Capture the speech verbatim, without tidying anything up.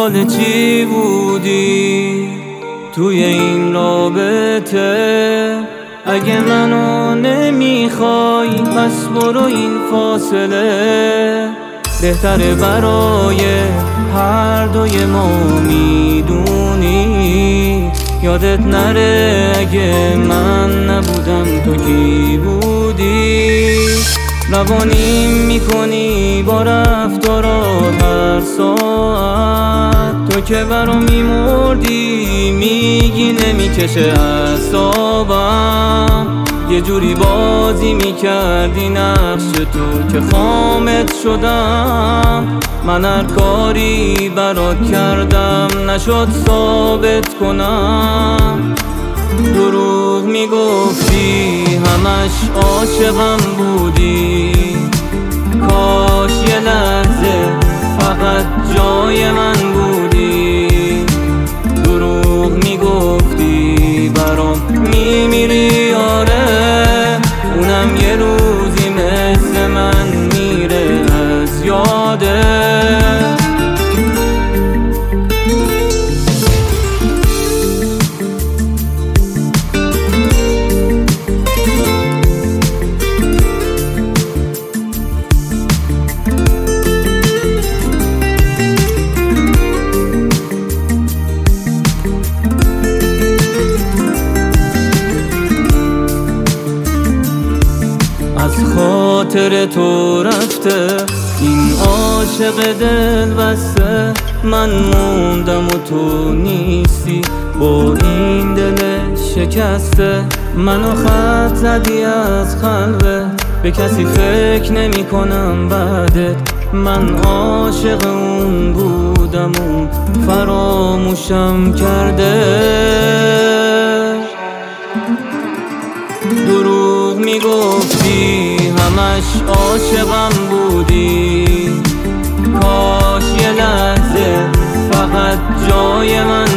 دنبال چی بودی توی این رابطه؟ اگه منو نمیخوای پس برو، این فاصله بهتره برای هر دوی ما، میدونی. یادت نره اگه من نبودم تو کی بودی. روانیم میکنی با رفتارات هر ساعت، تو که برام میمردی میگی نمیکشه اعصابم. یه جوری بازی میکردی نقش تو که خامت شدم. من هر کاری برات کردم نشد ثابت کنم. دروغ میگفتی همش عاشقم بودی، کاش یه لحظه فقط جای من بودی. دروغ میگفتی برام میمیری، آره اونم یه روزی مثل من میره از یاده. از خاطر تو رفته این عاشق دل بسته. من موندم و تو نیستی با این دل شکسته. منو خط زدی از خلوه، به کسی فکر نمی کنم بعدت. من عاشق اون بودم و فراموشم کرده. دروغ میگفتی همش عاشقم بودی، کاش یه لحظه فقط جای من